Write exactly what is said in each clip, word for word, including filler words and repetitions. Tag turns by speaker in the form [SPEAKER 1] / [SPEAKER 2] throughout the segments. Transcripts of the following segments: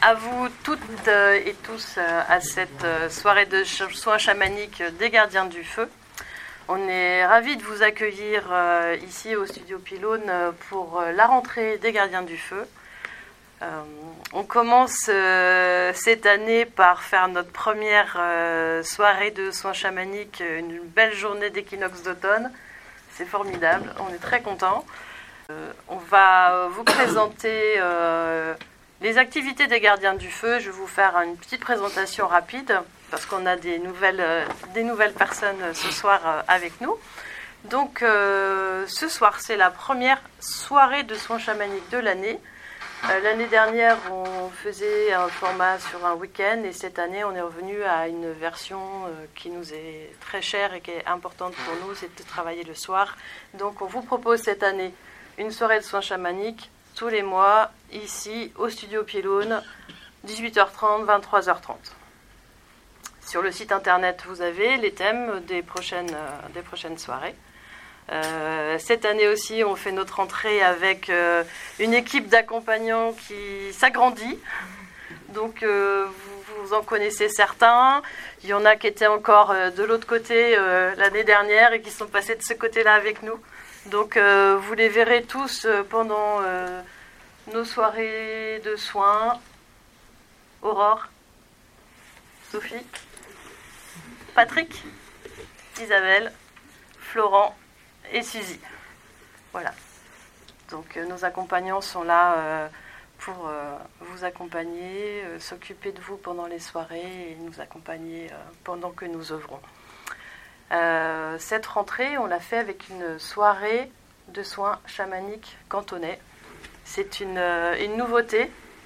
[SPEAKER 1] à vous toutes et tous à cette soirée de soins chamaniques des Gardiens du Feu. On est ravis de vous accueillir ici au Studio Pylône pour la rentrée des Gardiens du Feu. Euh, on commence euh, cette année par faire notre première euh, soirée de soins chamaniques, une belle journée d'équinoxe d'automne. C'est formidable, on est très contents. Euh, on va vous présenter euh, les activités des Gardiens du Feu. Je vais vous faire une petite présentation rapide parce qu'on a des nouvelles, euh, des nouvelles personnes ce soir euh, avec nous. Donc euh, ce soir, c'est la première soirée de soins chamaniques de l'année. Euh, l'année dernière, on faisait un format sur un week-end et cette année, on est revenu à une version euh, qui nous est très chère et qui est importante pour nous, c'est de travailler le soir. Donc, on vous propose cette année une soirée de soins chamaniques tous les mois, ici, au Studio Pylône, dix-huit heures trente, vingt-trois heures trente. Sur le site internet, vous avez les thèmes des prochaines, euh, des prochaines soirées. Euh, cette année aussi, on fait notre entrée avec euh, une équipe d'accompagnants qui s'agrandit. Donc, euh, vous, vous en connaissez certains. Il y en a qui étaient encore euh, de l'autre côté euh, l'année dernière et qui sont passés de ce côté-là avec nous. Donc, euh, vous les verrez tous euh, pendant euh, nos soirées de soins. Aurore, Sophie, Patrick, Isabelle, Florent et Suzy. Voilà. Donc euh, nos accompagnants sont là euh, pour euh, vous accompagner, euh, s'occuper de vous pendant les soirées et nous accompagner euh, pendant que nous œuvrons. Euh, cette rentrée, on l'a fait avec une soirée de soins chamaniques cantonais. C'est une, euh, une nouveauté.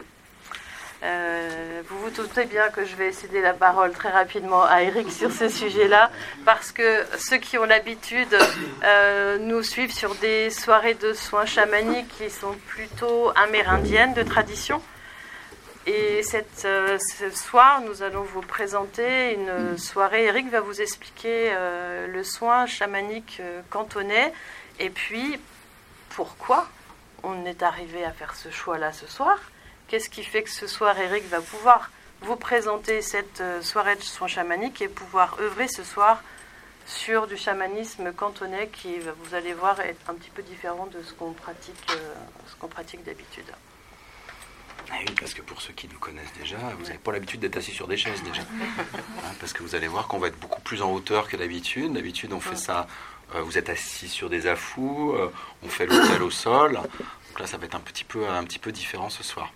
[SPEAKER 1] Euh, vous vous doutez bien que je vais céder la parole très rapidement à Eric sur ce sujet-là, parce que ceux qui ont l'habitude euh, nous suivent sur des soirées de soins chamaniques qui sont plutôt amérindiennes de tradition. Et cette, euh, ce soir, nous allons vous présenter une soirée. Eric va vous expliquer euh, le soin chamanique euh, cantonais et puis pourquoi on est arrivé à faire ce choix-là ce soir. Qu'est-ce qui fait que ce soir, Eric va pouvoir vous présenter cette soirée de soins chamaniques et pouvoir œuvrer ce soir sur du chamanisme cantonais qui, vous allez voir, est un petit peu différent de ce qu'on pratique, euh, ce qu'on pratique d'habitude.
[SPEAKER 2] Ah oui, parce que pour ceux qui nous connaissent déjà, vous n'avez pas l'habitude d'être assis sur des chaises déjà. Hein, parce que vous allez voir qu'on va être beaucoup plus en hauteur que d'habitude. D'habitude, on fait ça, euh, vous êtes assis sur des affous, euh, on fait l'hôtel au sol. Donc là, ça va être un petit peu, un petit peu différent ce soir.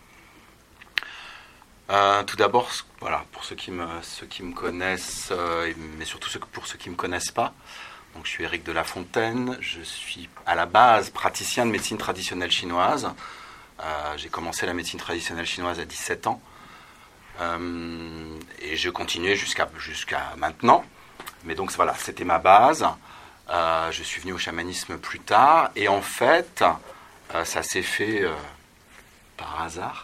[SPEAKER 2] Euh, tout d'abord, voilà, pour ceux qui me, ceux qui me connaissent, euh, mais surtout ceux, pour ceux qui ne me connaissent pas, donc, je suis Éric de La Fontaine, je suis à la base praticien de médecine traditionnelle chinoise. Euh, j'ai commencé la médecine traditionnelle chinoise à dix-sept ans euh, et je continuais jusqu'à, jusqu'à maintenant. Mais donc voilà, c'était ma base. Euh, je suis venu au chamanisme plus tard et en fait, euh, ça s'est fait euh, par hasard.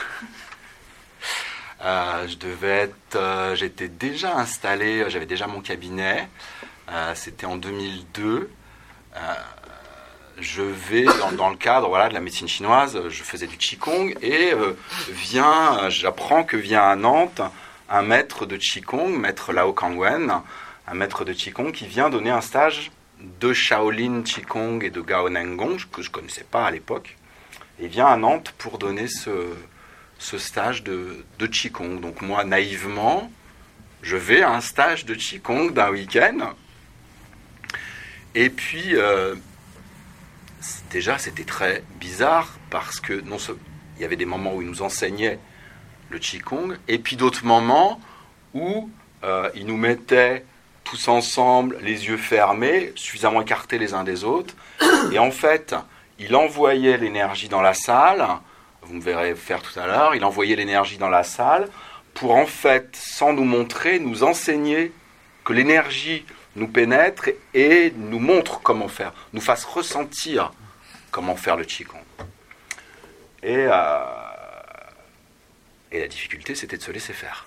[SPEAKER 2] Euh, je devais être, euh, j'étais déjà installé, j'avais déjà mon cabinet. Euh, c'était en deux mille deux. Euh, je vais dans, dans le cadre, voilà, de la médecine chinoise. Je faisais du qigong et euh, vient, j'apprends que vient à Nantes un maître de qigong, maître Lao Kangwen, un maître de qigong qui vient donner un stage de Shaolin qigong et de Gao Nengong que je connaissais pas à l'époque. Et vient à Nantes pour donner ce ce stage de, de qigong. Donc moi, naïvement, je vais à un stage de qigong d'un week-end. Et puis, euh, déjà, c'était très bizarre parce que non, il y avait des moments où il nous enseignait le qigong et puis d'autres moments où euh, il nous mettait tous ensemble, les yeux fermés, suffisamment écartés les uns des autres. Et en fait, il envoyait l'énergie dans la salle. Vous me verrez faire tout à l'heure, il envoyait l'énergie dans la salle pour en fait, sans nous montrer, nous enseigner que l'énergie nous pénètre et nous montre comment faire, nous fasse ressentir comment faire le qigong. Et, euh, et la difficulté, c'était de se laisser faire.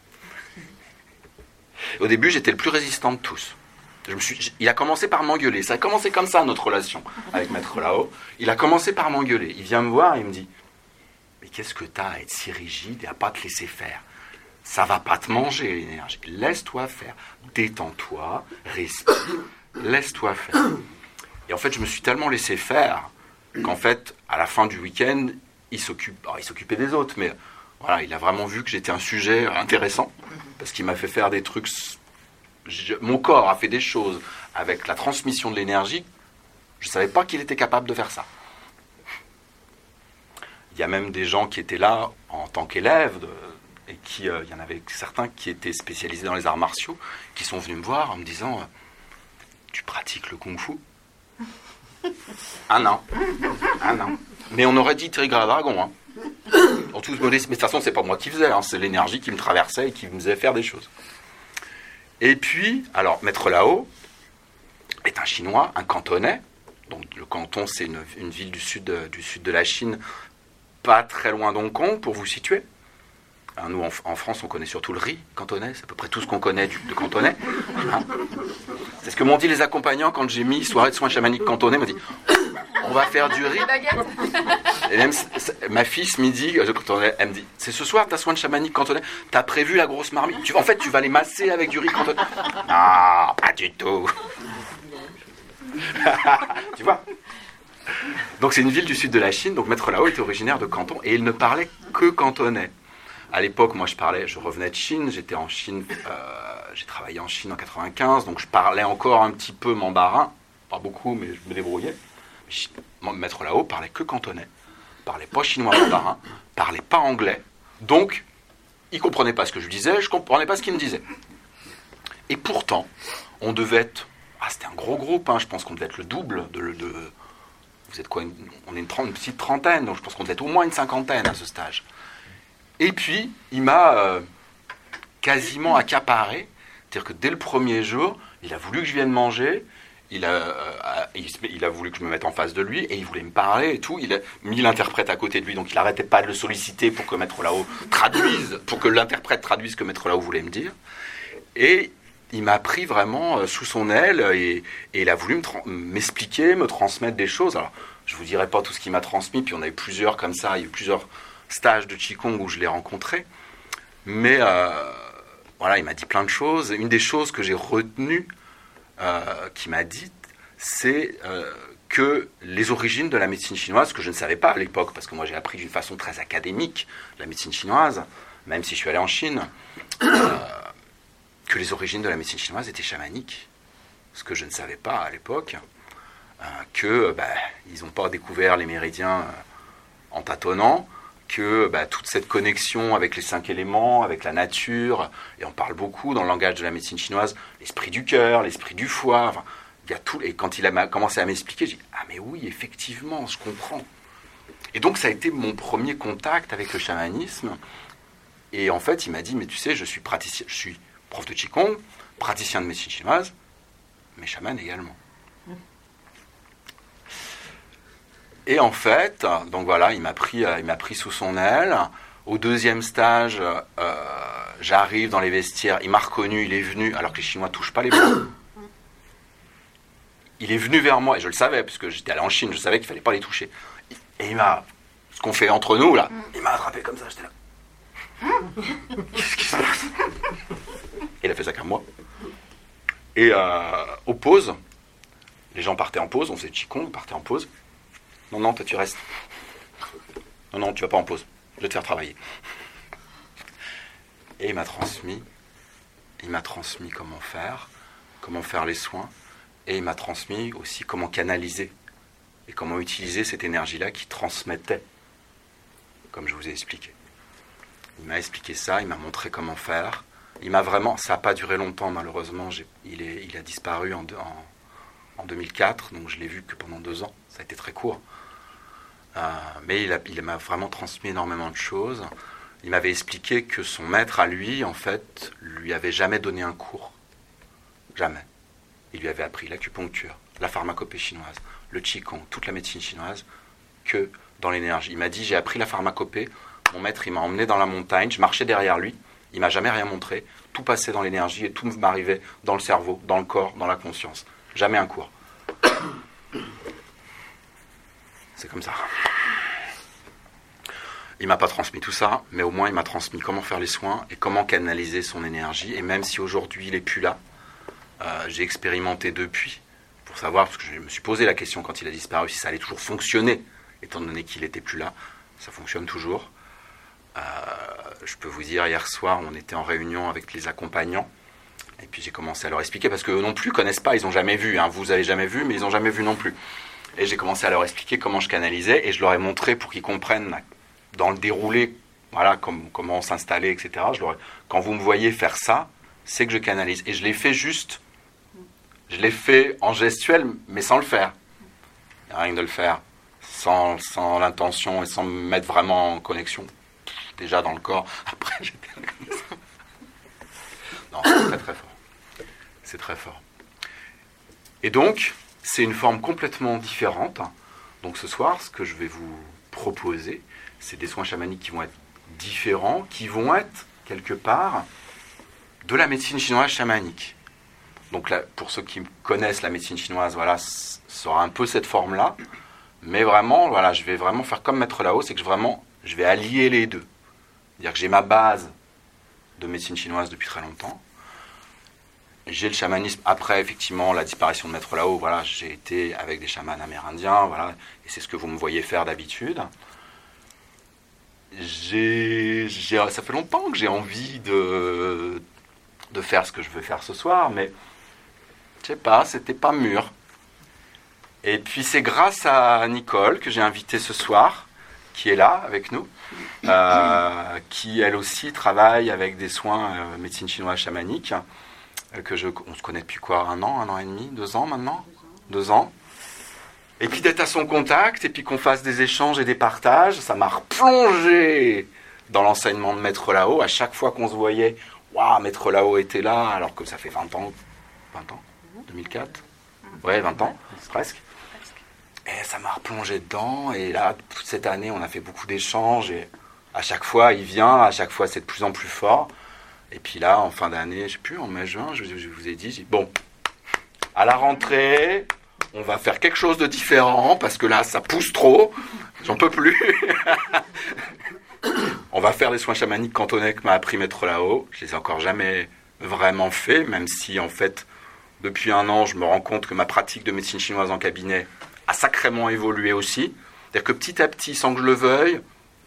[SPEAKER 2] Au début, j'étais le plus résistant de tous. Je me suis, il a commencé par m'engueuler. Ça a commencé comme ça, notre relation avec Maître Lao. Il a commencé par m'engueuler. Il vient me voir et il me dit... mais qu'est-ce que tu as à être si rigide et à pas te laisser faire? Ça va pas te manger l'énergie. Laisse-toi faire. Détends-toi, respire, laisse-toi faire. Et en fait, je me suis tellement laissé faire qu'en fait, à la fin du week-end, il s'occupe, alors, il s'occupait des autres, mais voilà, il a vraiment vu que j'étais un sujet intéressant parce qu'il m'a fait faire des trucs. Je, mon corps a fait des choses avec la transmission de l'énergie. Je ne savais pas qu'il était capable de faire ça. Il y a même des gens qui étaient là en tant qu'élèves, de, et qui, euh, il y en avait certains qui étaient spécialisés dans les arts martiaux, qui sont venus me voir en me disant euh, « Tu pratiques le kung-fu » Un an. Un an. Mais on aurait dit Tigre à Dragon. Hein. En toute modestie. Mais de toute façon, c'est pas moi qui faisais, hein, c'est l'énergie qui me traversait et qui me faisait faire des choses. Et puis, alors, Maître Lao est un Chinois, un Cantonais. Donc, le Canton, c'est une, une ville du sud, du sud de la Chine, pas très loin d'Hong Kong, pour vous situer. Alors, nous, en, en France, on connaît surtout le riz cantonais. C'est à peu près tout ce qu'on connaît du, de cantonais. Hein. C'est ce que m'ont dit les accompagnants quand j'ai mis soirée de soins chamaniques cantonais. Ils m'ont dit, on va faire du riz. Et même ma fille, ce midi, elle me dit, c'est ce soir ta soin de chamanique cantonais. T'as prévu la grosse marmite. Tu, en fait, tu vas les masser avec du riz cantonais. Non, pas du tout. Tu vois? Donc c'est une ville du sud de la Chine. Donc Maître Lao était originaire de Canton et il ne parlait que cantonais. À l'époque, moi, je parlais, je revenais de Chine, j'étais en Chine, euh, j'ai travaillé en Chine en quatre-vingt-quinze, donc je parlais encore un petit peu mandarin, pas beaucoup, mais je me débrouillais. Maître Lao parlait que cantonais, parlait pas chinois mandarin, parlait pas anglais, donc il comprenait pas ce que je disais, je comprenais pas ce qu'il me disait. Et pourtant, on devait être, ah, c'était un gros groupe, hein, je pense qu'on devait être le double de, de vous êtes quoi, une, on est une, trente, une petite trentaine, donc je pense qu'on devait être au moins une cinquantaine à ce stage. Et puis, il m'a euh, quasiment accaparé. C'est-à-dire que dès le premier jour, il a voulu que je vienne manger, il a, euh, il, il a voulu que je me mette en face de lui, et il voulait me parler et tout. Il a mis l'interprète à côté de lui, donc il n'arrêtait pas de le solliciter pour que Maître Lao traduise, pour que l'interprète traduise ce que Maître Lao voulait me dire. Et il m'a pris vraiment euh, sous son aile, et, et il a voulu me tra- m'expliquer, me transmettre des choses. Alors, je ne vous dirai pas tout ce qu'il m'a transmis, puis on a eu plusieurs comme ça, il y a eu plusieurs stage de Qigong où je l'ai rencontré, mais euh, voilà, il m'a dit plein de choses. Une des choses que j'ai retenues euh, qu'il m'a dites, c'est euh, que les origines de la médecine chinoise, que je ne savais pas à l'époque, parce que moi j'ai appris d'une façon très académique la médecine chinoise, même si je suis allé en Chine, euh, que les origines de la médecine chinoise étaient chamaniques, ce que je ne savais pas à l'époque, euh, que bah, ils n'ont pas découvert les méridiens euh, en tâtonnant, que bah, toute cette connexion avec les cinq éléments, avec la nature, et on parle beaucoup dans le langage de la médecine chinoise, l'esprit du cœur, l'esprit du foie, enfin, il y a tout, et quand il a commencé à m'expliquer, j'ai dit « Ah mais oui, effectivement, je comprends ». Et donc ça a été mon premier contact avec le chamanisme, et en fait il m'a dit « Mais tu sais, je suis praticien, je suis prof de Qigong, praticien de médecine chinoise, mais chaman également ». Et en fait, donc voilà, il m'a pris, il m'a pris sous son aile. Au deuxième stage, euh, j'arrive dans les vestiaires, il m'a reconnu, il est venu, alors que les Chinois ne touchent pas les blancs. Il est venu vers moi, et je le savais, parce que j'étais allé en Chine, je savais qu'il ne fallait pas les toucher. Et il m'a, ce qu'on fait entre nous, là, il m'a attrapé comme ça, j'étais là. Qu'est-ce qui se passe? Il a fait ça qu'à moi. Et euh, aux pauses, les gens partaient en pause, on faisait Qigong, ils partaient en pause. Non, non, toi tu restes. Non, non, tu vas pas en pause. Je vais te faire travailler. Et il m'a transmis, il m'a transmis comment faire, comment faire les soins, et il m'a transmis aussi comment canaliser et comment utiliser cette énergie-là qui transmettait, comme je vous ai expliqué. Il m'a expliqué ça, il m'a montré comment faire. Il m'a vraiment, ça n'a pas duré longtemps malheureusement. J'ai, il, est, il a disparu en, en, en deux mille quatre, donc je l'ai vu que pendant deux ans. Ça a été très court. Euh, mais il, a, il m'a vraiment transmis énormément de choses. Il m'avait expliqué que son maître à lui, en fait, lui avait jamais donné un cours. Jamais. Il lui avait appris l'acupuncture, la pharmacopée chinoise, le qigong, toute la médecine chinoise, que dans l'énergie. Il m'a dit, j'ai appris la pharmacopée, mon maître, il m'a emmené dans la montagne, je marchais derrière lui, il m'a jamais rien montré, tout passait dans l'énergie et tout m'arrivait dans le cerveau, dans le corps, dans la conscience. Jamais un cours. C'est comme ça. Il m'a pas transmis tout ça, mais au moins il m'a transmis comment faire les soins et comment canaliser son énergie. Et même si aujourd'hui il n'est plus là, euh, j'ai expérimenté depuis pour savoir, parce que je me suis posé la question quand il a disparu, si ça allait toujours fonctionner, étant donné qu'il n'était plus là. Ça fonctionne toujours. Euh, je peux vous dire, hier soir, on était en réunion avec les accompagnants. Et puis j'ai commencé à leur expliquer, parce qu'eux non plus ne connaissent pas, ils n'ont jamais vu. Hein. Vous avez jamais vu, mais ils n'ont jamais vu non plus. Et j'ai commencé à leur expliquer comment je canalisais, et je leur ai montré pour qu'ils comprennent dans le déroulé, voilà, comme, comment s'installer, et cetera. Je leur ai, quand vous me voyez faire ça, c'est que je canalise. Et je l'ai fait juste, je l'ai fait en gestuel, mais sans le faire. Rien que de le faire, sans, sans l'intention et sans me mettre vraiment en connexion. Déjà dans le corps, après j'étais là comme ça. Non, c'est très très fort. C'est très fort. Et donc, c'est une forme complètement différente. Donc ce soir, ce que je vais vous proposer, c'est des soins chamaniques qui vont être différents, qui vont être, quelque part, de la médecine chinoise chamanique. Donc là, pour ceux qui connaissent la médecine chinoise, voilà, ça aura un peu cette forme-là. Mais vraiment, voilà, je vais vraiment faire comme Maître Lao, c'est que je, vraiment, je vais allier les deux. C'est-à-dire que j'ai ma base de médecine chinoise depuis très longtemps. J'ai le chamanisme après, effectivement, la disparition de Maître Lao. Voilà, j'ai été avec des chamans amérindiens, voilà, et c'est ce que vous me voyez faire d'habitude. J'ai, j'ai, ça fait longtemps que j'ai envie de, de faire ce que je veux faire ce soir, mais je sais pas, c'était pas mûr. Et puis c'est grâce à Nicole que j'ai invité ce soir, qui est là avec nous, euh, qui elle aussi travaille avec des soins euh, médecine chinoise chamanique, euh, que je, on se connaît depuis quoi, un an, un an et demi, deux ans maintenant, deux ans. Et puis d'être à son contact, et puis qu'on fasse des échanges et des partages, ça m'a replongé dans l'enseignement de Maître Lao. À chaque fois qu'on se voyait, waouh, Maître Lao était là, alors que ça fait vingt ans, vingt ans, deux mille quatre, ouais, vingt ans, presque. Et ça m'a replongé dedans, et là, cette année, on a fait beaucoup d'échanges, et à chaque fois, il vient, à chaque fois, c'est de plus en plus fort. Et puis là, en fin d'année, je ne sais plus, en mai-juin, je, je vous ai dit, j'ai dit, bon, à la rentrée, on va faire quelque chose de différent, parce que là, ça pousse trop, j'en peux plus. On va faire les soins chamaniques cantonais que m'a appris Maître Lao. Je les ai encore jamais vraiment fait, même si, en fait, depuis un an, je me rends compte que ma pratique de médecine chinoise en cabinet a sacrément évolué aussi. C'est-à-dire que petit à petit, sans que je le veuille,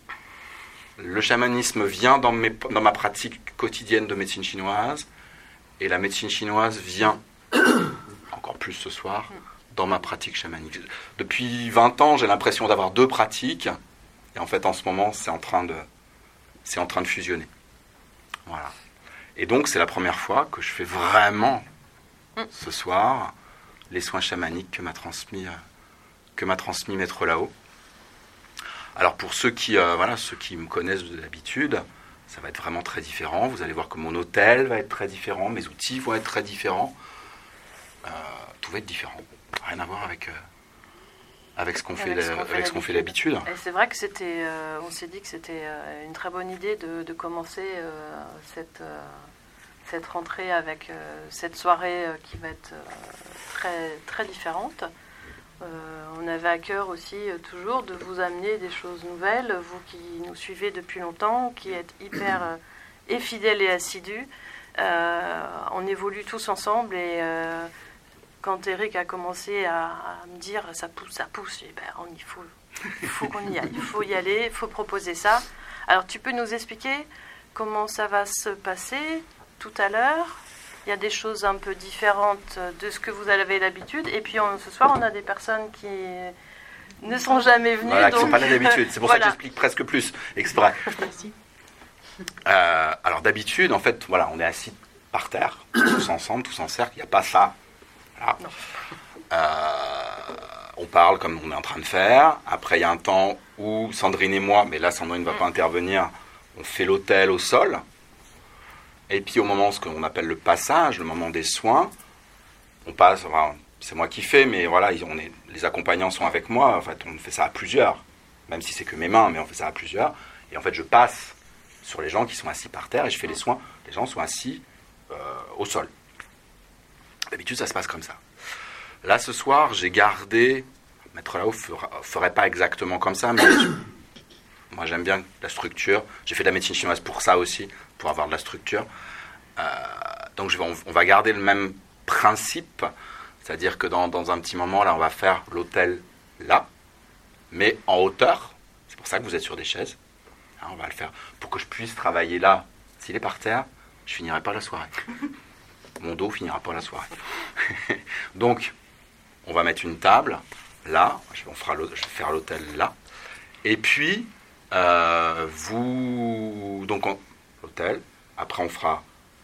[SPEAKER 2] le chamanisme vient dans, mes, dans ma pratique quotidienne de médecine chinoise, et la médecine chinoise vient, encore plus ce soir, dans ma pratique chamanique. Depuis vingt ans, j'ai l'impression d'avoir deux pratiques, et en fait, en ce moment, c'est en train de, c'est en train de fusionner. Voilà. Et donc, c'est la première fois que je fais vraiment, ce soir, les soins chamaniques que m'a transmis... que m'a transmis Maître Lao. Alors pour ceux qui, euh, voilà, ceux qui me connaissent de l'habitude, ça va être vraiment très différent. Vous allez voir que mon hôtel va être très différent, mes outils vont être très différents. Euh, tout va être différent. Rien à voir avec, euh, avec ce qu'on fait, la, avec ce qu'on fait d'habitude.
[SPEAKER 1] Et c'est vrai que c'était, euh, on s'est dit que c'était euh, une très bonne idée de, de commencer euh, cette, euh, cette rentrée avec euh, cette soirée euh, qui va être euh, très, très différente. Euh, on avait à cœur aussi euh, toujours de vous amener des choses nouvelles, vous qui nous suivez depuis longtemps, qui êtes hyper euh, et fidèles et assidus. Euh, on évolue tous ensemble, et euh, quand Eric a commencé à, à me dire ça pousse, ça pousse, et ben, on, il faut, il faut qu'on y aille, il faut y aller, il faut proposer ça. Alors tu peux nous expliquer comment ça va se passer tout à l'heure? Il y a des choses un peu différentes de ce que vous avez l'habitude. Et puis on, ce soir, on a des personnes qui ne sont jamais venues.
[SPEAKER 2] Voilà,
[SPEAKER 1] donc...
[SPEAKER 2] qui ne sont pas là d'habitude. C'est pour voilà. ça que j'explique presque plus, exprès.
[SPEAKER 3] Merci.
[SPEAKER 2] Euh, alors d'habitude, en fait, voilà, on est assis par terre, tous ensemble, tous en cercle. Il n'y a pas ça. Voilà. Euh, on parle comme on est en train de faire. Après, il y a un temps où Sandrine et moi, mais là, Sandrine ne va mm. pas intervenir, on fait l'autel au sol. Et puis au moment ce qu'on appelle le passage, le moment des soins, on passe, enfin, c'est moi qui fais, mais voilà, on est, les accompagnants sont avec moi, en fait on fait ça à plusieurs, même si c'est que mes mains, mais on fait ça à plusieurs, et en fait je passe sur les gens qui sont assis par terre, et je fais les soins, les gens sont assis euh, au sol. D'habitude ça se passe comme ça. Là ce soir j'ai gardé, Maître Lao ne ferait pas exactement comme ça, mais je, Moi, j'aime bien la structure. J'ai fait de la médecine chinoise pour ça aussi, pour avoir de la structure. Euh, donc, je vais, on, on va garder le même principe. C'est-à-dire que dans, dans un petit moment, là, on va faire l'hôtel là, mais en hauteur. C'est pour ça que vous êtes sur des chaises. Hein, on va le faire pour que je puisse travailler là. S'il est par terre, je finirai pas la soirée. Mon dos finira pas la soirée. Donc, on va mettre une table là. On fera je vais faire l'hôtel là. Et puis, euh, vous... Donc, on, l'hôtel. Après, on fera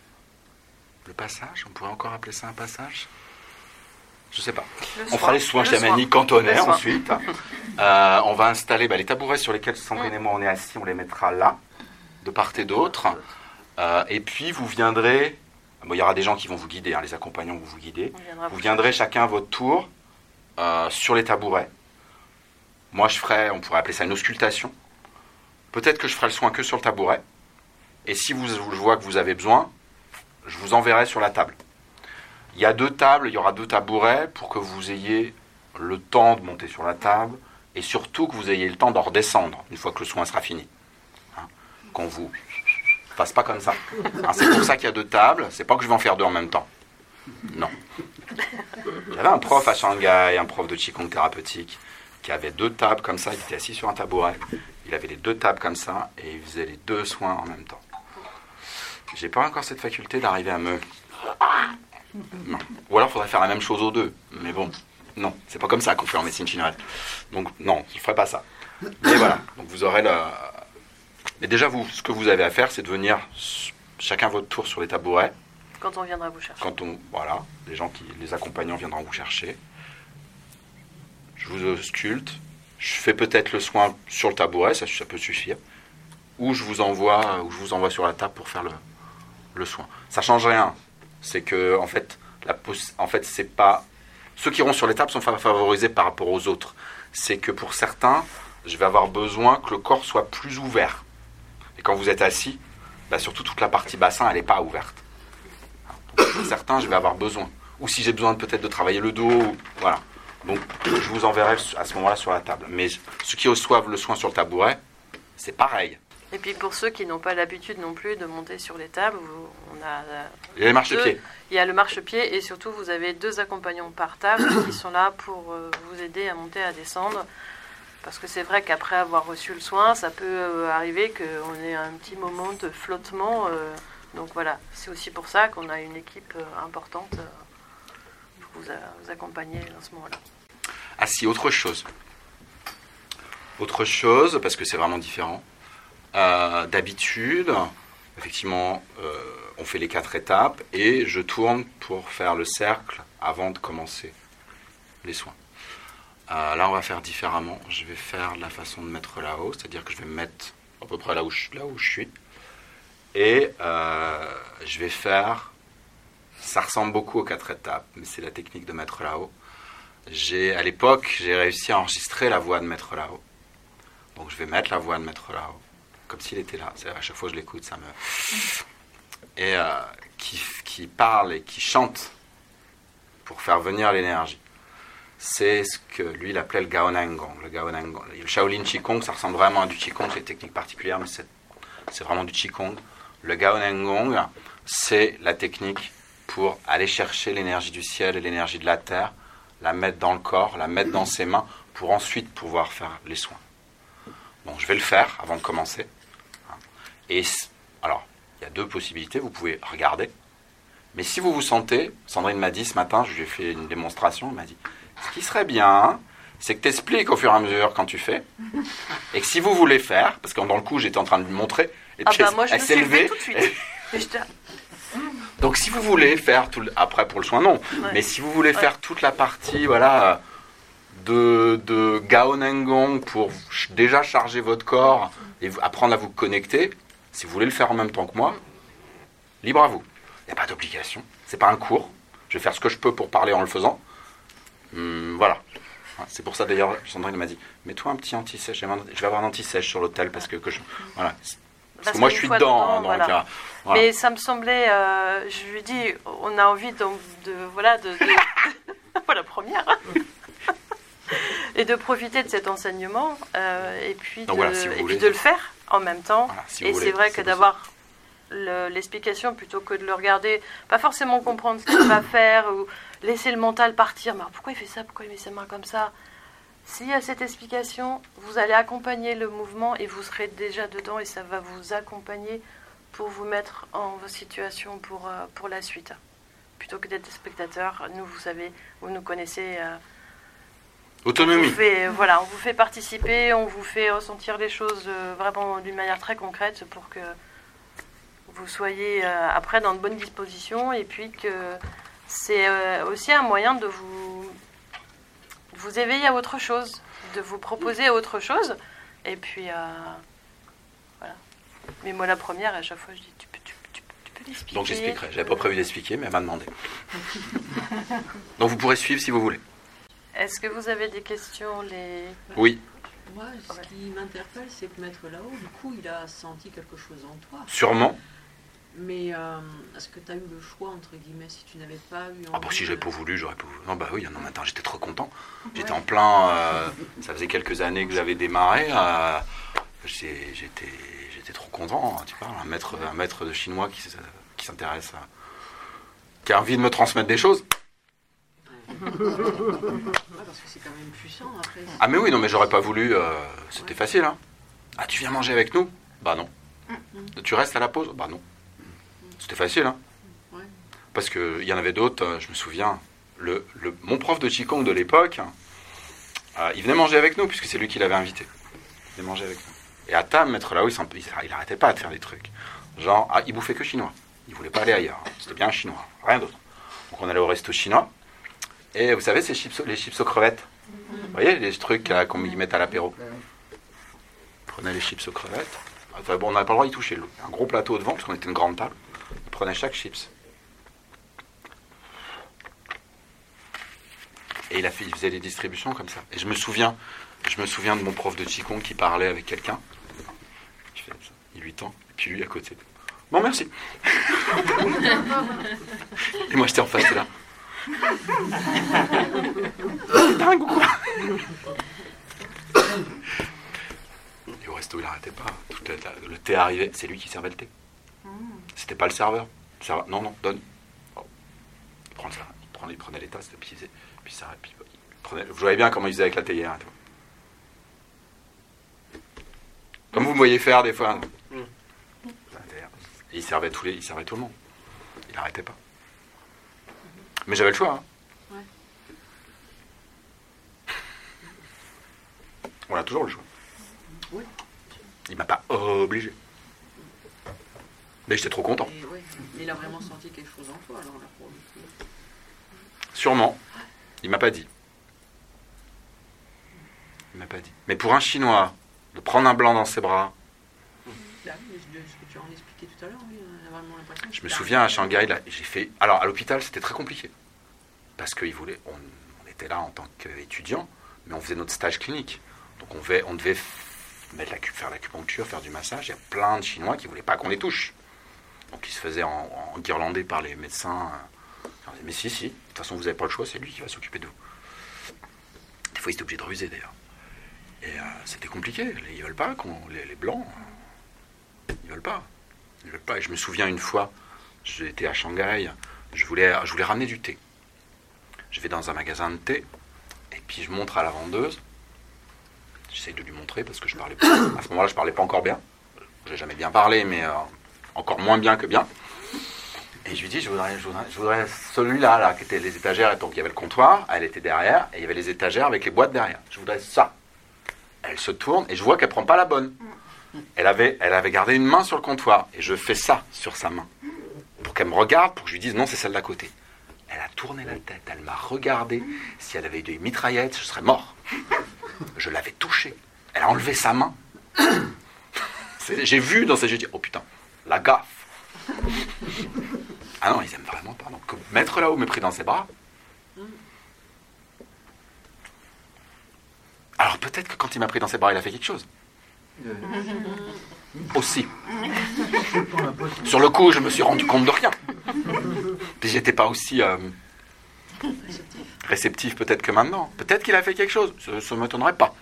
[SPEAKER 2] le passage. On pourrait encore appeler ça un passage ? Je sais pas. Le on soin. fera les soins chamaniques cantonnaires ensuite. Euh, on va installer bah, les tabourets sur lesquels Sandrine et moi on est assis, on les mettra là, de part et d'autre. Euh, et puis, vous viendrez... Bon, il y aura des gens qui vont vous guider, hein, les accompagnants vont vous guider. Vous viendrez chacun à votre tour euh, sur les tabourets. Moi, je ferai, on pourrait appeler ça une auscultation. Peut-être que je ferai le soin que sur le tabouret. Et si vous, je vois que vous avez besoin, je vous enverrai sur la table. Il y a deux tables, il y aura deux tabourets pour que vous ayez le temps de monter sur la table et surtout que vous ayez le temps d'en redescendre une fois que le soin sera fini. Hein, qu'on vous fasse pas comme ça. Hein, c'est pour ça qu'il y a deux tables. C'est pas que je vais en faire deux en même temps. Non. J'avais un prof à Shanghai, un prof de Qigong thérapeutique, qui avait deux tables comme ça. Il était assis sur un tabouret. Il avait les deux tables comme ça et il faisait les deux soins en même temps. J'ai pas encore cette faculté d'arriver à me... Non. Ou alors il faudrait faire la même chose aux deux. Mais bon, non, c'est pas comme ça qu'on fait en médecine chinoise. Donc non, je ne ferai pas ça. Mais voilà, donc vous aurez le... Mais déjà, vous, ce que vous avez à faire, c'est de venir chacun votre tour sur les tabourets.
[SPEAKER 1] Quand on viendra vous chercher.
[SPEAKER 2] Quand on, voilà, les gens qui, les accompagnants viendront vous chercher. Je vous ausculte. Je fais peut-être le soin sur le tabouret, ça, ça peut suffire. Ou je vous envoie, ou je vous envoie sur la table pour faire le, le soin. Ça change rien. C'est que, en fait, la, en fait, c'est pas... Ceux qui iront sur les tables sont favorisés par rapport aux autres. C'est que pour certains, je vais avoir besoin que le corps soit plus ouvert. Et quand vous êtes assis, bah surtout toute la partie bassin, elle n'est pas ouverte. Donc, pour certains, je vais avoir besoin. Ou si j'ai besoin peut-être de travailler le dos, voilà. Donc, je vous enverrai à ce moment-là sur la table. Mais ceux qui reçoivent le soin sur le tabouret, c'est pareil.
[SPEAKER 1] Et puis pour ceux qui n'ont pas l'habitude non plus de monter sur les tables, on a...
[SPEAKER 2] Il y a les marchepieds.
[SPEAKER 1] Il y a le marchepied et surtout vous avez deux accompagnants par table qui sont là pour vous aider à monter, à descendre. Parce que c'est vrai qu'après avoir reçu le soin, ça peut arriver qu'on ait un petit moment de flottement. Donc voilà, c'est aussi pour ça qu'on a une équipe importante pour vous, vous accompagner dans ce moment-là.
[SPEAKER 2] Ah si, autre chose. Autre chose, parce que c'est vraiment différent. Euh, d'habitude, effectivement, euh, on fait les quatre étapes et je tourne pour faire le cercle avant de commencer les soins. Euh, là, on va faire différemment. Je vais faire la façon de mettre là-haut, c'est-à-dire que je vais me mettre à peu près là où je, là où je suis. Et euh, je vais faire... Ça ressemble beaucoup aux quatre étapes, mais c'est la technique de mettre là-haut. J'ai, à l'époque, j'ai réussi à enregistrer la voix de mettre là-haut. Donc, je vais mettre la voix de mettre là-haut. Comme s'il était là. C'est, à chaque fois que je l'écoute, ça me... Et euh, qui, qui parle et qui chante pour faire venir l'énergie. C'est ce que lui, il appelait le Gaonangong. Le Gaonangong. Le Shaolin Qigong, ça ressemble vraiment à du Qigong. C'est une technique particulière, mais c'est, c'est vraiment du Qigong. Le Gaonangong, c'est la technique pour aller chercher l'énergie du ciel et l'énergie de la terre, la mettre dans le corps, la mettre dans ses mains, pour ensuite pouvoir faire les soins. Bon, je vais le faire avant de commencer. Et alors, il y a deux possibilités. Vous pouvez regarder. Mais si vous vous sentez, Sandrine m'a dit ce matin, je lui ai fait une démonstration, elle m'a dit, ce qui serait bien, c'est que tu expliques au fur et à mesure quand tu fais. Et que si vous voulez faire, parce que dans le coup, j'étais en train de lui montrer, et puis
[SPEAKER 1] ah bah
[SPEAKER 2] elle,
[SPEAKER 1] moi, je
[SPEAKER 2] elle
[SPEAKER 1] me
[SPEAKER 2] s'est
[SPEAKER 1] suis
[SPEAKER 2] levée.
[SPEAKER 1] Tout de suite.
[SPEAKER 2] Donc si vous voulez faire, tout le, après pour le soin, non. Ouais. Mais si vous voulez ouais. faire toute la partie, voilà... de, de Gaonangong pour déjà charger votre corps et apprendre à vous connecter, si vous voulez le faire en même temps que moi, libre à vous. Il n'y a pas d'obligation, c'est pas un cours. Je vais faire ce que je peux pour parler en le faisant. Hum, voilà. C'est pour ça d'ailleurs, Sandrine m'a dit, mets-toi un petit anti-sèche. Je vais avoir un anti-sèche sur l'hôtel parce que, que je... Voilà. Parce, parce que moi je suis dedans. dedans donc,
[SPEAKER 1] voilà. Euh, voilà. Mais ça me semblait, euh, je lui dis, on a envie de... de voilà, de... de... voilà, première. et de profiter de cet enseignement euh, et, puis de,
[SPEAKER 2] voilà, si
[SPEAKER 1] et
[SPEAKER 2] voulez,
[SPEAKER 1] puis de le faire en même temps.
[SPEAKER 2] Voilà, si
[SPEAKER 1] et
[SPEAKER 2] c'est
[SPEAKER 1] voulez, vrai que d'avoir le, l'explication plutôt que de le regarder, pas forcément comprendre ce qu'il va faire ou laisser le mental partir. Mais alors, pourquoi il fait ça? Pourquoi il met ses mains comme ça? S'il y a cette explication, vous allez accompagner le mouvement et vous serez déjà dedans et ça va vous accompagner pour vous mettre en situation pour, euh, pour la suite. Plutôt que d'être spectateur, nous, vous savez, vous nous connaissez. Euh,
[SPEAKER 2] Autonomie.
[SPEAKER 1] On vous fait, voilà, on vous fait participer, on vous fait ressentir les choses euh, vraiment d'une manière très concrète pour que vous soyez euh, après dans de bonnes dispositions et puis que c'est euh, aussi un moyen de vous, de vous éveiller à autre chose, de vous proposer autre chose. Et puis, euh, voilà. Mais moi, la première, à chaque fois, je dis, tu peux, tu, tu, tu peux l'expliquer.
[SPEAKER 2] Donc j'expliquerai. J'avais pas prévu d'expliquer, mais elle m'a demandé. Donc vous pourrez suivre si vous voulez.
[SPEAKER 1] Est-ce que vous avez des questions les...
[SPEAKER 2] Oui.
[SPEAKER 3] Moi, ce qui m'interpelle, c'est que Maître Lao, du coup, il a senti quelque chose en toi.
[SPEAKER 2] Sûrement.
[SPEAKER 3] Mais euh, est-ce que tu as eu le choix, entre guillemets, si tu n'avais pas eu...
[SPEAKER 2] Ah bah si j'avais pas voulu, j'aurais pas voulu. Non bah oui, non mais attends, j'étais trop content. J'étais ouais. en plein... Euh, ça faisait quelques années que j'avais démarré. Euh, j'étais, j'étais trop content, tu parles. Un maître, un maître de chinois qui, qui s'intéresse à... qui a envie de me transmettre des choses.
[SPEAKER 3] Ouais, parce que c'est quand même puissant après.
[SPEAKER 2] Ah mais oui, non mais j'aurais pas voulu, euh, c'était ouais. facile hein. Ah tu viens manger avec nous? Bah non. Mm-hmm. Tu restes à la pause? Bah non. Mm-hmm. C'était facile hein. Ouais. Parce qu'il y en avait d'autres, euh, je me souviens, le, le, mon prof de Qigong de l'époque, euh, il venait manger avec nous puisque c'est lui qui l'avait invité. Il venait manger avec nous. Et à table, Maître Lao, il, il, il arrêtait pas de faire des trucs. Genre, ah, il bouffait que chinois. Il voulait pas aller ailleurs. Hein. C'était bien chinois, rien d'autre. Donc on allait au resto chinois. Et vous savez, ces chips, les chips aux crevettes. Vous voyez, les trucs là, qu'on y met à l'apéro. Prenez les chips aux crevettes. Enfin bon, on n'avait pas le droit d'y toucher. Un gros plateau devant, parce qu'on était une grande table. On prenait chaque chips. Et il, a fait, il faisait des distributions comme ça. Et je me souviens, je me souviens de mon prof de Qigong qui parlait avec quelqu'un. Il fait ça, il lui tend, et puis lui à côté. Bon, merci. Et moi, j'étais en face de là. C'est dingue ou quoi? Et au resto il n'arrêtait pas. Tout le, le thé arrivait, c'est lui qui servait le thé. C'était pas le serveur. Le serveur non, non, donne. Oh. Il, prend ça, il, prend, il prenait les tasses, puis, il, puis ça. Puis, il prenait, vous voyez bien comment il faisait avec la théière. Hein, comme vous me voyez faire des fois. Mm. Et il servait, tous les, il servait tout le monde. Il n'arrêtait pas. Mais j'avais le choix. Hein. Ouais. On a toujours le choix. Oui. Il m'a pas obligé. Mais j'étais trop content.
[SPEAKER 3] Et ouais. Il a vraiment senti quelque chose en toi, alors là, pour le coup.
[SPEAKER 2] Sûrement. Il m'a pas dit. Il m'a pas dit. Mais pour un Chinois, de prendre un blanc dans ses bras.
[SPEAKER 3] Là, ce que tu en expliqué tout à l'heure, oui, on a vraiment l'impression.
[SPEAKER 2] Je me souviens à Shanghai, là, j'ai fait. Alors à l'hôpital, c'était très compliqué. Parce qu'ils voulaient, on, on était là en tant qu'étudiants, mais on faisait notre stage clinique. Donc on devait, on devait mettre la, faire l'acupuncture, faire du massage. Il y a plein de Chinois qui ne voulaient pas qu'on les touche. Donc ils se faisaient en, en guirlandais par les médecins. Mais si, si, de toute façon vous n'avez pas le choix, c'est lui qui va s'occuper de vous. Des fois ils étaient obligés de ruser d'ailleurs. Et euh, c'était compliqué, ils ne veulent pas, qu'on, les, les blancs, ils ne veulent pas. Ils veulent pas. Et je me souviens une fois, j'étais à Shanghai, je voulais, je voulais ramener du thé. Je vais dans un magasin de thé, et puis je montre à la vendeuse. J'essaye de lui montrer, parce que je parlais pas. À ce moment-là, je parlais pas encore bien. J'ai jamais bien parlé, mais euh, encore moins bien que bien. Et je lui dis, je voudrais, je voudrais, je voudrais celui-là, là, qui était les étagères. Et donc, il y avait le comptoir, elle était derrière, et il y avait les étagères avec les boîtes derrière. Je voudrais ça. Elle se tourne, et je vois qu'elle prend pas la bonne. Elle avait, elle avait gardé une main sur le comptoir, et je fais ça sur sa main. Pour qu'elle me regarde, pour que je lui dise, non, c'est celle d'à côté. Elle a tourné la tête, elle m'a regardé. Si elle avait eu des mitraillettes, je serais mort. Je l'avais touchée. Elle a enlevé sa main. C'est, j'ai vu dans ses yeux, j'ai dit, oh putain, la gaffe. Ah non, ils aiment vraiment pas. Donc, Maître Lao me pris dans ses bras. Alors peut-être que quand il m'a pris dans ses bras, il a fait quelque chose. Aussi. Sur le coup, je me suis rendu compte de rien. Puis j'étais pas aussi euh, réceptif. réceptif peut-être que maintenant. Peut-être qu'il a fait quelque chose, ça ne m'étonnerait pas.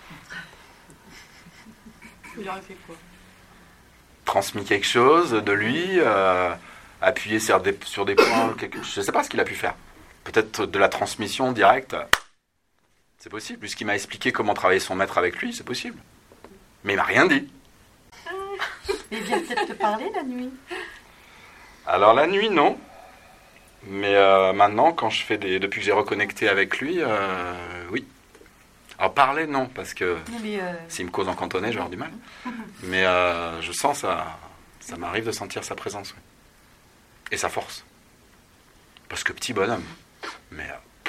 [SPEAKER 3] Il aurait fait quoi?
[SPEAKER 2] Transmis quelque chose de lui, euh, appuyé sur des, sur des points, quelque, je ne sais pas ce qu'il a pu faire. Peut-être de la transmission directe, c'est possible. Puisqu'il m'a expliqué comment travailler son maître avec lui, c'est possible. Mais il m'a rien dit.
[SPEAKER 1] Il vient peut-être te parler la nuit.
[SPEAKER 2] Alors la nuit, non. Mais euh, maintenant, quand je fais des, depuis que j'ai reconnecté avec lui, euh, oui. Alors parler, non, parce que
[SPEAKER 1] mais euh...
[SPEAKER 2] s'il me cause en cantonais, je vais avoir du mal. Mais euh, je sens ça, ça m'arrive de sentir sa présence, oui. Et sa force. Parce que petit bonhomme. Mais euh,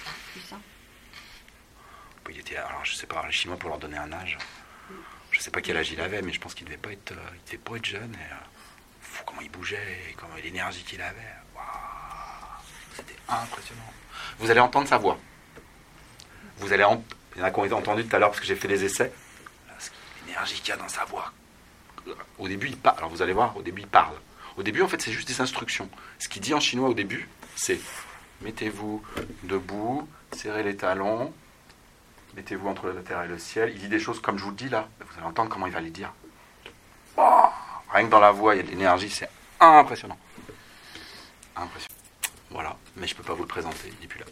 [SPEAKER 2] il était, alors je sais pas, les Chinois pour leur donner un âge. Je sais pas quel âge il avait, mais je pense qu'il devait pas être, il devait pas être jeune. Et, euh, fou, comment il bougeait, et comment l'énergie qu'il avait. Waouh, c'était impressionnant. Vous allez entendre sa voix. Vous allez ent... Il y en a qui ont été entendus tout à l'heure parce que j'ai fait des essais. L'énergie qu'il y a dans sa voix. Au début, il parle. Alors vous allez voir, au début, il parle. Au début, en fait, c'est juste des instructions. Ce qu'il dit en chinois au début, c'est mettez-vous debout, serrez les talons, mettez-vous entre la terre et le ciel. Il dit des choses comme je vous le dis là. Vous allez entendre comment il va les dire. Oh, rien que dans la voix, il y a de l'énergie, c'est impressionnant. Impressionnant. Voilà, mais je ne peux pas vous le présenter, il n'est plus là.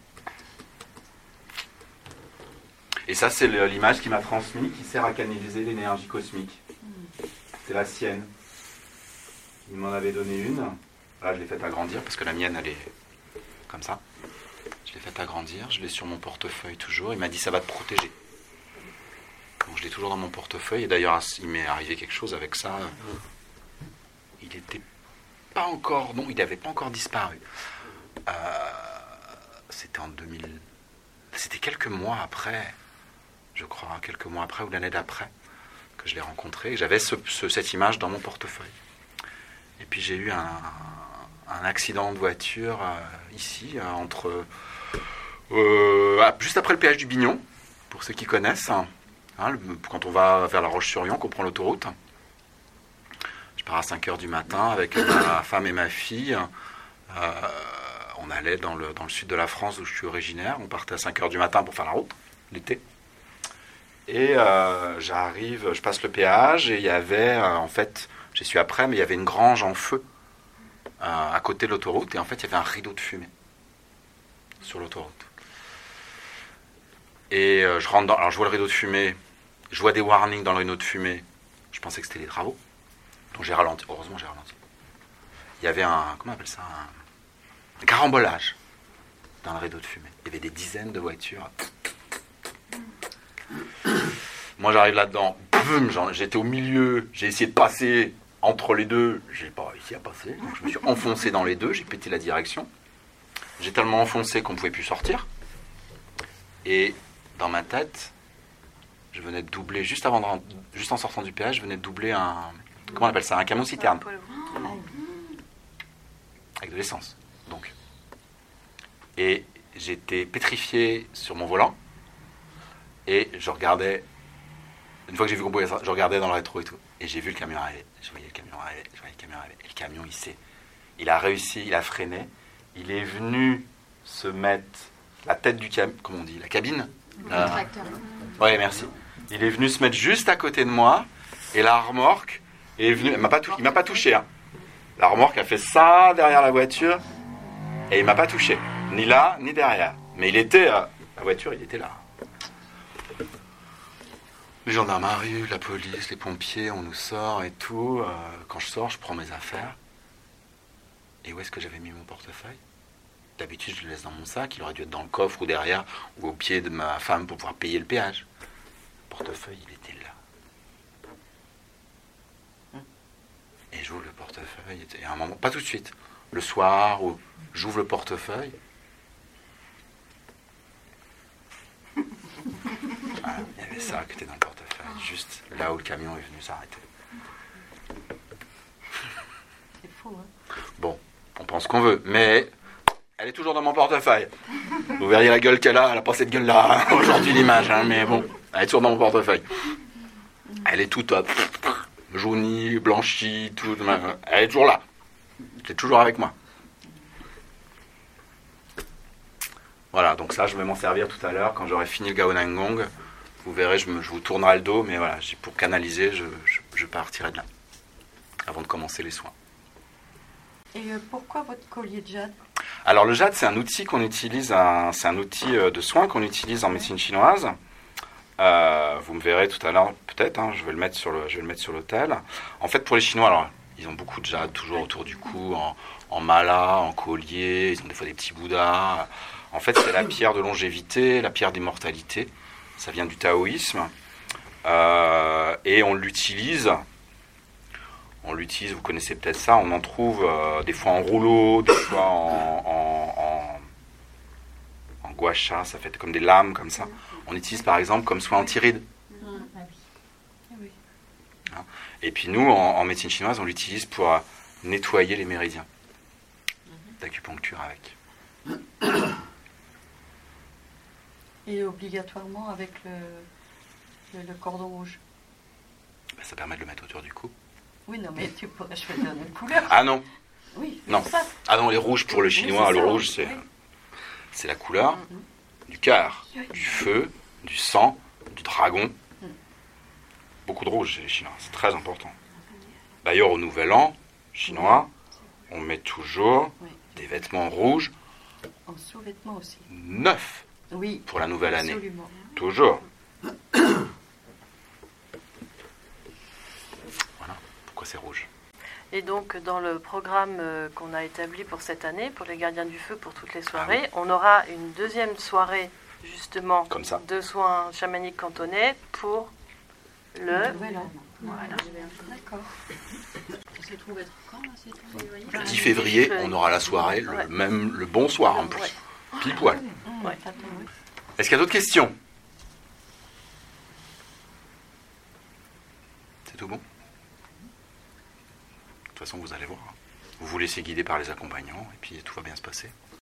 [SPEAKER 2] Et ça, c'est l'image qu'il m'a transmise, qui sert à canaliser l'énergie cosmique. C'est la sienne. Il m'en avait donné une. Là, je l'ai faite agrandir, parce que la mienne, elle est comme ça. Je l'ai faite agrandir, je l'ai sur mon portefeuille toujours. Il m'a dit, ça va te protéger. Donc, je l'ai toujours dans mon portefeuille. Et d'ailleurs, il m'est arrivé quelque chose avec ça. Il n'était pas encore... Non, il n'avait pas encore disparu. Euh, c'était en deux mille... C'était quelques mois après... je crois, quelques mois après ou l'année d'après, que je l'ai rencontré. Et j'avais ce, ce, cette image dans mon portefeuille. Et puis j'ai eu un, un accident de voiture euh, ici, euh, entre, euh, juste après le péage du Bignon, pour ceux qui connaissent, hein, le, quand on va vers la Roche-sur-Yon, qu'on prend l'autoroute. Je pars à cinq heures du matin avec ma femme et ma fille. Euh, on allait dans le, dans le sud de la France, où je suis originaire. On partait à cinq heures du matin pour faire la route, l'été. Et euh, j'arrive, je passe le péage et il y avait, euh, en fait, j'y suis après, mais il y avait une grange en feu euh, à côté de l'autoroute et en fait il y avait un rideau de fumée sur l'autoroute. Et euh, je rentre dans, alors je vois le rideau de fumée, je vois des warnings dans le rideau de fumée, je pensais que c'était les travaux, donc j'ai ralenti, heureusement j'ai ralenti. Il y avait un, comment on appelle ça, un, un carambolage dans le rideau de fumée, il y avait des dizaines de voitures. Moi j'arrive là-dedans, boum, j'étais au milieu, j'ai essayé de passer entre les deux, j'ai pas réussi à passer, donc je me suis enfoncé dans les deux, j'ai pété la direction. J'ai tellement enfoncé qu'on ne pouvait plus sortir. Et dans ma tête, je venais de doubler, juste avant de rentrer, juste en sortant du péage, je venais de doubler un, comment on appelle ça, un camion citerne. Avec de l'essence, donc. Et j'étais pétrifié sur mon volant. Et je regardais, une fois que j'ai vu qu'on pouvait, je regardais dans le rétro et tout, et j'ai vu le camion arriver, je voyais le camion arriver, je voyais le camion arriver, et le camion il s'est, il a réussi, il a freiné, il est venu se mettre la tête du camion, comment on dit, la cabine,
[SPEAKER 4] le tracteur.
[SPEAKER 2] Ouais, merci. Il est venu se mettre juste à côté de moi, et la remorque est venue, il m'a pas touché, il m'a pas touché, hein. La remorque a fait ça derrière la voiture, et il m'a pas touché, ni là, ni derrière, mais il était, euh, la voiture, il était là. Les gendarmeries, la police, les pompiers, on nous sort et tout. Euh, quand je sors, je prends mes affaires. Et où est-ce que j'avais mis mon portefeuille ? D'habitude, je le laisse dans mon sac. Il aurait dû être dans le coffre ou derrière, ou au pied de ma femme pour pouvoir payer le péage. Le portefeuille, il était là. Et j'ouvre le portefeuille. Et à un moment, pas tout de suite, le soir, où j'ouvre le portefeuille. Voilà, il y avait ça qui était dans le portefeuille, juste là où le camion est venu s'arrêter.
[SPEAKER 1] C'est fou, hein.
[SPEAKER 2] Bon, on pense qu'on veut, mais elle est toujours dans mon portefeuille. Vous verriez la gueule qu'elle a, elle n'a pas cette gueule-là, hein, aujourd'hui l'image, hein, mais bon, elle est toujours dans mon portefeuille. Elle est toute euh, jaunie, blanchie, toute, elle est toujours là. Elle est toujours avec moi. Voilà, donc ça, je vais m'en servir tout à l'heure quand j'aurai fini le Gaonang Gong. Vous verrez, je, me, je vous tournerai le dos, mais voilà, pour canaliser, je, je, je partirai de là, avant de commencer les soins.
[SPEAKER 4] Et euh, pourquoi votre collier de jade?
[SPEAKER 2] Alors le jade, c'est un outil qu'on utilise, un, c'est un outil de soin qu'on utilise en médecine chinoise. Euh, vous me verrez tout à l'heure, peut-être, hein, je vais le mettre sur le, je vais le mettre sur l'autel. En fait, pour les Chinois, alors, ils ont beaucoup de jade, toujours autour du cou, en, en mala, en collier, ils ont des fois des petits bouddhas. En fait, c'est la pierre de longévité, la pierre d'immortalité. Ça vient du taoïsme. Euh, et on l'utilise... On l'utilise, vous connaissez peut-être ça, on en trouve euh, des fois en rouleau, des fois en, en, en, en gua sha, ça fait comme des lames comme ça. On l'utilise par exemple comme soin anti-rides. Hein. Et puis nous, en, en médecine chinoise, on l'utilise pour euh, nettoyer les méridiens d'acupuncture avec.
[SPEAKER 4] Et obligatoirement avec le, le, le cordon rouge.
[SPEAKER 2] Ben, ça permet de le mettre autour du cou.
[SPEAKER 4] Oui, non, mais tu pourrais, je vais te donner une couleur.
[SPEAKER 2] Ah non.
[SPEAKER 4] Oui,
[SPEAKER 2] Non.
[SPEAKER 4] ça.
[SPEAKER 2] Ah non, les rouges pour le chinois,
[SPEAKER 4] Oui,
[SPEAKER 2] le
[SPEAKER 4] ça,
[SPEAKER 2] rouge c'est,
[SPEAKER 4] oui.
[SPEAKER 2] c'est la couleur
[SPEAKER 4] Mm-hmm.
[SPEAKER 2] du cœur, du feu, du sang, du dragon.
[SPEAKER 4] Mm.
[SPEAKER 2] Beaucoup de rouge chez les Chinois, c'est très important. D'ailleurs, au Nouvel An chinois, on met toujours
[SPEAKER 4] Oui.
[SPEAKER 2] des vêtements rouges
[SPEAKER 4] En sous-vêtements aussi.
[SPEAKER 2] neufs
[SPEAKER 4] Oui.
[SPEAKER 2] pour la nouvelle année.
[SPEAKER 4] Absolument.
[SPEAKER 2] Toujours. Voilà pourquoi c'est rouge.
[SPEAKER 1] Et donc, dans le programme euh, qu'on a établi pour cette année, pour les gardiens du feu, pour toutes les soirées, ah oui. on aura une deuxième soirée, justement,
[SPEAKER 2] comme ça.
[SPEAKER 1] de soins chamaniques cantonais pour le...
[SPEAKER 4] Nouvel An.
[SPEAKER 1] Voilà.
[SPEAKER 4] D'accord.
[SPEAKER 3] Ça se trouve être quand, là, c'est tout février
[SPEAKER 2] Le dix février, on aura la soirée, le,
[SPEAKER 1] ouais.
[SPEAKER 2] même, le bon soir en plus.
[SPEAKER 1] Ouais.
[SPEAKER 2] Pile poil.
[SPEAKER 4] Mmh,
[SPEAKER 1] Ouais.
[SPEAKER 2] Est-ce qu'il y a d'autres questions? C'est tout bon? De toute façon, vous allez voir. Vous vous laissez guider par les accompagnants et puis tout va bien se passer.